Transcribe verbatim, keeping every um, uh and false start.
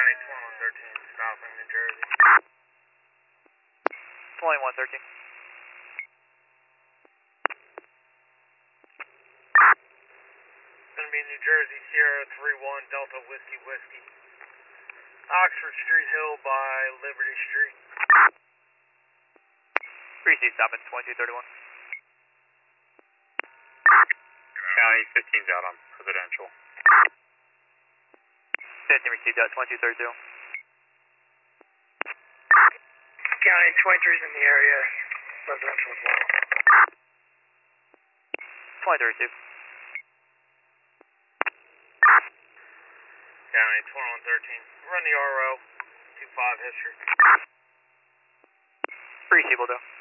County twenty-one thirteen, stopping New Jersey. twenty-one thirteen. Gonna be New Jersey, Sierra three one, Delta Whiskey Whiskey. Oxford Street Hill by Liberty Street. three C stopping twenty-two thirty-one. County fifteen's out on residential. fifteen received out twenty-two thirty-two. County twenty-three's in the area, residential as well. twenty thirty-two. County twenty-one thirteen, run the R O, two five history. three C will do.